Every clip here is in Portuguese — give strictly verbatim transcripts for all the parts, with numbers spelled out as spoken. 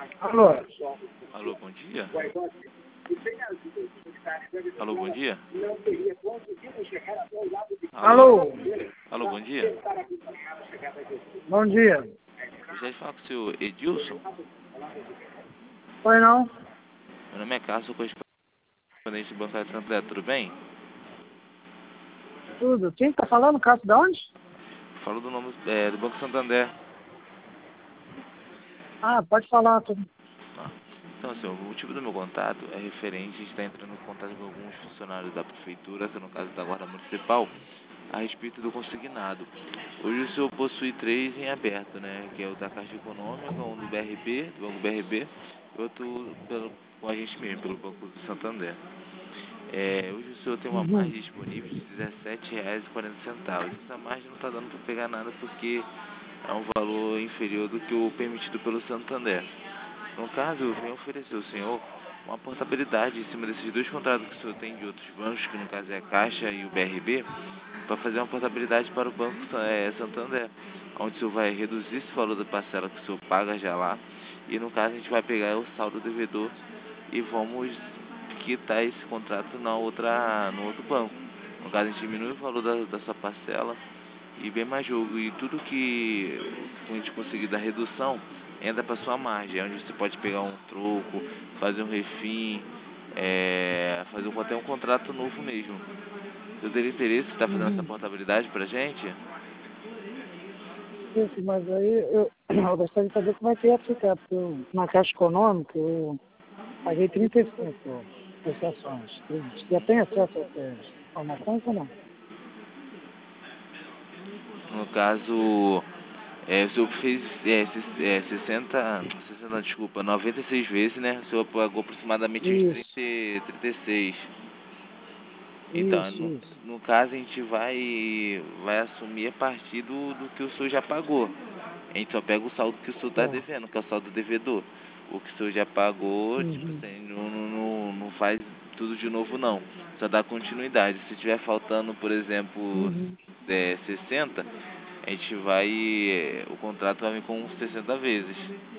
Alô? Alô, bom dia. Alô, bom dia. Alô. Alô? Alô, bom dia. Bom dia. Gostaria de falar com o senhor Edilson. Oi, não? Meu nome é Carlos, sou correspondente do Banco de Santander, tudo bem? Tudo. Quem tá falando? Cássio de onde? Falo do nome é, do Banco Santander. Ah, pode falar. Tudo. Ah, então, senhor, o motivo do meu contato é referente, a gente está entrando em contato com alguns funcionários da prefeitura, que no caso da Guarda Municipal, a respeito do consignado. Hoje o senhor possui três em aberto, né? Que é o da Caixa Econômica, um do B R B, do Banco B R B, e outro pelo, com a gente mesmo, pelo Banco do Santander. É, hoje o senhor tem uma Uhum. margem disponível de dezessete reais e quarenta centavos. Essa margem não está dando para pegar nada porque é um valor inferior do que o permitido pelo Santander. No caso, eu venho oferecer ao senhor uma portabilidade em cima desses dois contratos que o senhor tem de outros bancos, que no caso é a Caixa e o B R B, para fazer uma portabilidade para o Banco é, Santander, onde o senhor vai reduzir esse valor da parcela que o senhor paga já lá, e no caso a gente vai pegar o saldo devedor e vamos quitar esse contrato na outra, no outro banco. No caso a gente diminui o valor da, da sua parcela e bem mais jogo. E tudo que a gente conseguir da redução entra para sua margem, onde você pode pegar um troco, fazer um refim, é, fazer um, até um contrato novo mesmo. Você teria interesse em estar fazendo essa Uhum. portabilidade para a gente? Isso, mas aí eu, eu gostaria de saber como é que ia ficar, porque eu, na Caixa Econômica eu paguei trinta e cinco prestações. Já tem acesso a essas informações ou não? No caso, é, o senhor fez é, se- é, sessenta, sessenta, desculpa, noventa e seis vezes, né? O senhor pagou aproximadamente uns trinta, Isso, trinta e seis. Então, isso, no, isso. no caso, a gente vai, vai assumir a partir do, do que o senhor já pagou. A gente só pega o saldo que o senhor está Tá. devendo, que é o saldo devedor. O que o senhor já pagou, tipo Uhum. assim, não, não, não não faz tudo de novo, não. Só dá continuidade. Se tiver faltando, por exemplo, Uhum. é, sessenta, a gente vai, é, o contrato vai vir com sessenta vezes.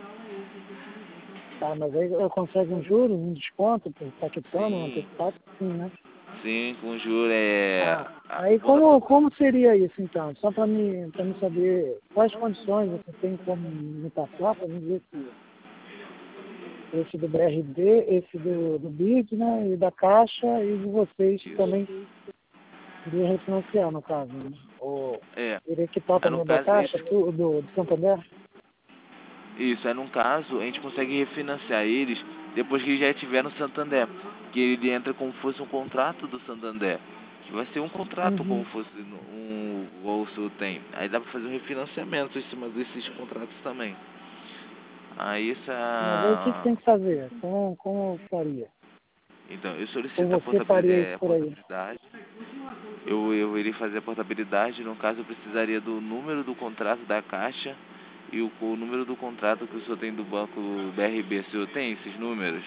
Tá, mas aí eu consigo um juros, um desconto por estar quitando, um Sim, antecipado, sim, né? sim, com juro é... Ah, a- o aí bom da como, como seria isso então? Só para mim, para mim saber quais condições você tem como me passar, para mim ver se esse do B R B, esse do, do B I C, né? E da Caixa e de vocês isso. também iria refinanciar, no caso, né? Ou É, iria quitar aí no também o da caso, Caixa, gente, tu- do, do Santander? isso, aí no caso, a gente consegue refinanciar eles depois que eles já estiver no Santander. Que ele entra como se fosse um contrato do Santander. Que vai ser um contrato como Uhum. fosse no- um igual o senhor tem. Aí dá pra fazer um refinanciamento em cima desses contratos também. Aí Mas aí o que, que essa... tem que fazer? Como, como eu faria? Então, eu Ou solicito a você faria portabilidade, isso a por aí? portabilidade. Eu, eu irei fazer a portabilidade. No caso, eu precisaria do número do contrato da Caixa e o, o número do contrato que o senhor tem do banco B R B. O senhor tem esses números?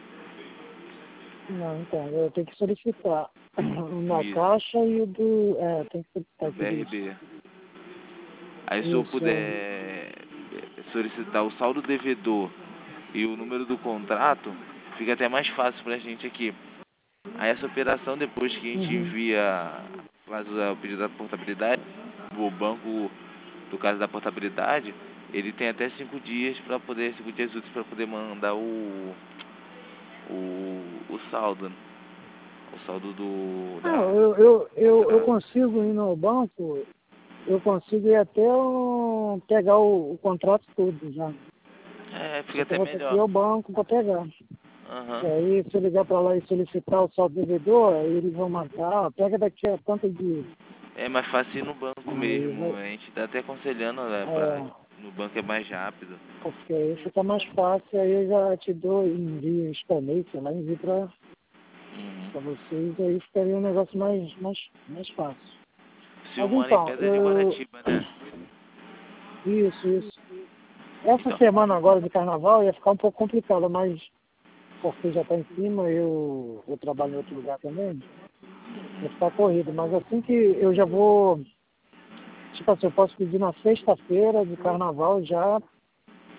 Não, então, eu tenho que solicitar o da Isso, Caixa e o do... É, tem que solicitar do tudo isso. B R B. Aí se eu Isso, puder é. eh, solicitar o saldo devedor e o número do contrato, fica até mais fácil pra gente aqui. Aí essa operação, depois que a gente Uhum. envia, faz o pedido da portabilidade, o banco, do caso da portabilidade, ele tem até cinco dias para poder, cinco dias úteis para poder mandar o, o, o saldo, né? O saldo do, Não, da, eu, eu, do eu, eu contrato. consigo ir no banco, eu consigo ir até o, pegar o, o contrato todo já. É, fica Só que eu até vou ter que ir melhor. ao banco para pegar. E Aham. aí, se eu ligar para lá e solicitar o saldo devedor, aí eles vão mandar, ó, pega daqui a tanto dias. É mais fácil ir no banco Aí mesmo. vai, A gente tá até aconselhando, né, pra, é, no banco é mais rápido. porque aí fica mais fácil, aí eu já te dou, envio, escaneio, sei lá, envio para Uhum. para vocês, aí ficaria um negócio mais, mais, mais fácil. O senhor Mas mora em então, Pedra de eu, Guaratiba, né? isso, isso. Essa Então, semana agora de carnaval ia ficar um pouco complicada, mas porque já está em cima, eu, eu trabalho em outro lugar também, vai ficar corrido. Mas assim que eu já vou, tipo assim, eu posso pedir na sexta-feira de carnaval já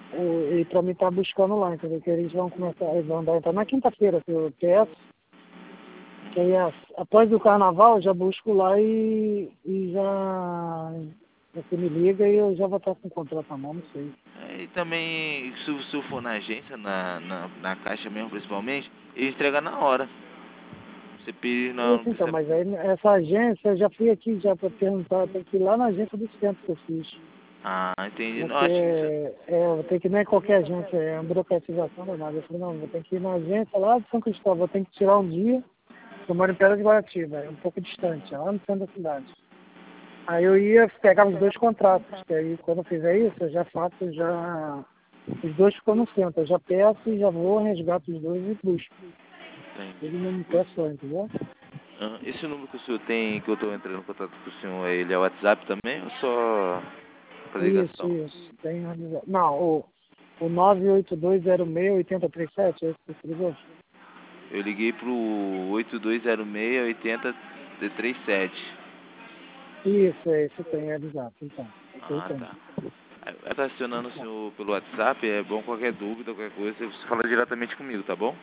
o, e para mim estar buscando lá, entendeu? Que eles vão começar, eles vão dar então na quinta-feira que eu peço, que aí as- após o carnaval eu já busco lá e, e já você me liga e eu já vou estar com o contrato na mão, não sei. É, e também, se, se eu for na agência, na, na, na caixa mesmo principalmente, ele entrega na hora. Você pedir, não, não Isso, então, precisa. mas aí essa agência, eu já fui aqui já para perguntar, tem que ir lá na agência do centro que eu fiz. Ah, entendi. Não, Porque acho que isso. é, eu tenho que ir, não é qualquer agência, é uma burocratização danada. Eu falei, não, vou ter que ir na agência lá de São Cristóvão, vou ter que tirar um dia, eu moro em Pedra de Guaratiba, é um pouco distante, é lá no centro da cidade. Aí eu ia pegar os dois contratos, que aí quando eu fizer isso, eu já faço, já. Os dois ficam no centro, eu já peço e já vou, resgato os dois e busco. Entendi. Ele não me peça só, entendeu? Ah, esse número que o senhor tem, que eu estou entrando em contato com o senhor, ele é o WhatsApp também ou só para Isso, ligação? isso. Tem realizado. Não, o, o nove oito dois zero seis oito zero três sete, é esse que você ligou? Eu liguei pro oito dois zero seis oito zero três sete. Isso, é esse tem realizado, então. Esse aí Ah, tem. tá. Aí tá acionando o senhor pelo WhatsApp, é bom qualquer dúvida, qualquer coisa, você fala diretamente comigo, tá bom?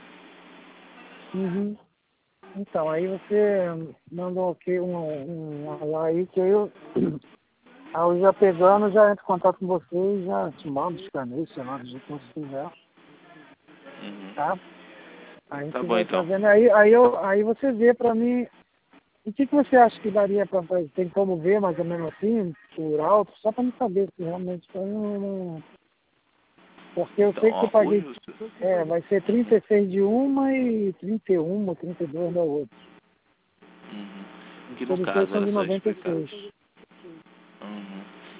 Uhum. Então, aí você manda um ok, um, um, um lá aí que eu, aí eu já pegando, já entro em contato com você e já te mando os caminhos, sei lá, do jeito que você quiser, Uhum. tá? Aí a Tá gente bom vai então. fazendo, aí, aí, eu, aí você vê pra mim, o que, que você acha que daria pra fazer? Tem como ver mais ou menos assim, por alto, só pra me saber se realmente eu não, não- porque eu Então, sei que ó, eu paguei, hoje o senhor... é, vai ser trinta Uhum. e seis de uma e trinta e um ou trinta e dois da outra. Uhum. Os Que no policiais caso, são era de só noventa e explicar. seis. Uhum.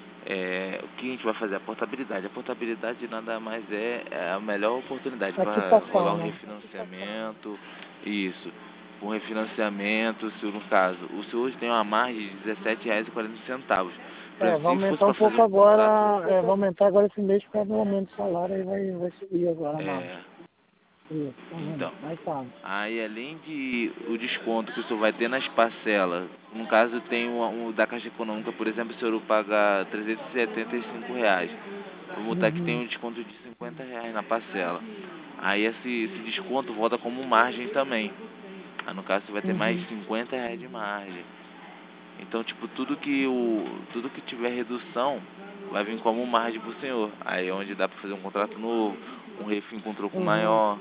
É, o que a gente vai fazer? A portabilidade. A portabilidade nada mais é, é a melhor oportunidade A para rolar quitação, um né? refinanciamento. Isso. Um refinanciamento, se no caso, o senhor hoje tem uma margem de dezessete reais e quarenta centavos. Por É, exemplo, vai se fosse aumentar para um fazer pouco um contrato. agora, é, vai aumentar agora esse mês por causa do aumento do salário, aí vai, vai subir agora mais. É, Isso, uhum, então, mais tá. aí além de o desconto que o senhor vai ter nas parcelas, no caso tem o, o da Caixa Econômica, por exemplo, o senhor paga trezentos e setenta e cinco reais. Vou botar que tem Uhum, um desconto de cinquenta reais na parcela. Aí esse, esse desconto volta como margem também. Aí no caso você vai ter mais uhum, cinquenta reais de margem. Então, tipo, tudo que o tudo que tiver redução vai vir como margem pro senhor. Aí é onde dá pra fazer um contrato novo, um refim com troco uhum, maior,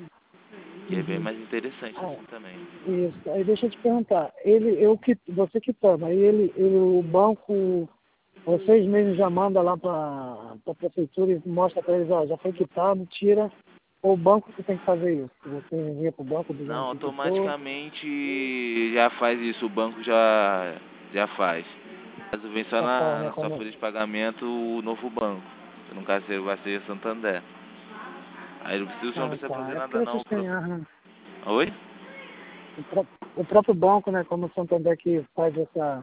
que é bem uhum. mais interessante Ah, assim também. isso. Aí deixa eu te perguntar, ele, eu que, você quitando, aí ele, ele, o banco, vocês mesmos já mandam lá para a prefeitura e mostra para eles, ó, já foi quitado, tira, ou o banco que tem que fazer isso? Você envia para o banco dizendo Não, que quitou? automaticamente já faz isso, o banco já, já faz. Caso vem só Já faz, na, né? na sua Quando... folha de pagamento o novo banco. No caso vai ser Santander. Aí não precisa, você não Ah, precisa tá. fazer É porque nada não. vocês Pro... têm aham. Oi? o, pró- o próprio banco, né, como o Santander que faz essa,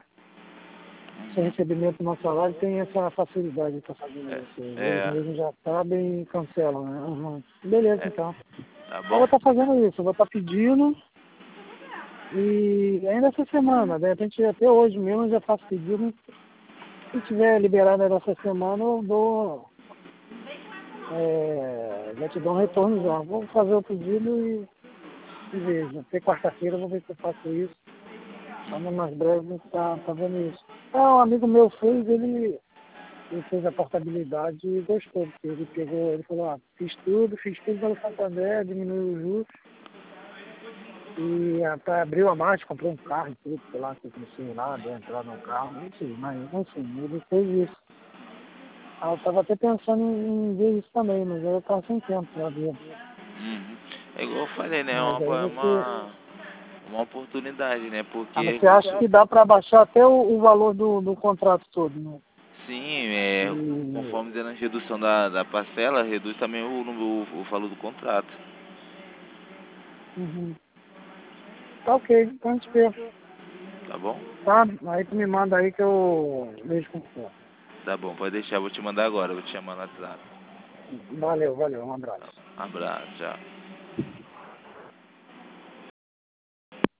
esse Uhum. recebimento do nosso salário, tem essa facilidade para fazer É, isso. Eles é, mesmos já sabem e cancelam, né? Aham. Beleza, é, então. tá Eu vou bom? estar fazendo isso, eu vou estar pedindo e ainda essa semana, de repente até hoje mesmo eu já faço pedido. Se tiver liberado ainda essa semana, eu dou, é, já te dou um retorno já. Vou fazer o pedido e, e vejo. Até quarta-feira eu vou ver se eu faço isso. Vamos mais breve, a gente tá fazendo isso. É, um amigo meu fez, ele, ele fez a portabilidade e gostou, porque ele pegou, ele falou, ah, fiz tudo, fiz tudo pelo Santander, diminuiu os juros. E até abriu a margem, comprou um carro e tudo, sei lá, que eu comecei lá, deu entrar no carro, não sei, mas enfim, ele fez isso. Ah, eu tava até pensando em, em ver isso também, mas aí eu tava sem tempo pra ver. Uhum. É igual eu falei, né? É Mas aí uma, é você. uma, uma oportunidade, né? Ah, mas Porque você acha que dá para baixar até o, o valor do, do contrato todo, né? sim, é, E, conforme dando a redução da, da parcela, reduz também o, o, o valor do contrato. uhum. Tá ok, então a gente vê. Tá bom? Tá? Aí tu me manda aí que eu vejo como for. Tá bom, pode deixar, eu vou te mandar agora, eu vou te chamar no WhatsApp. Valeu, valeu, um abraço. Abraço, tchau.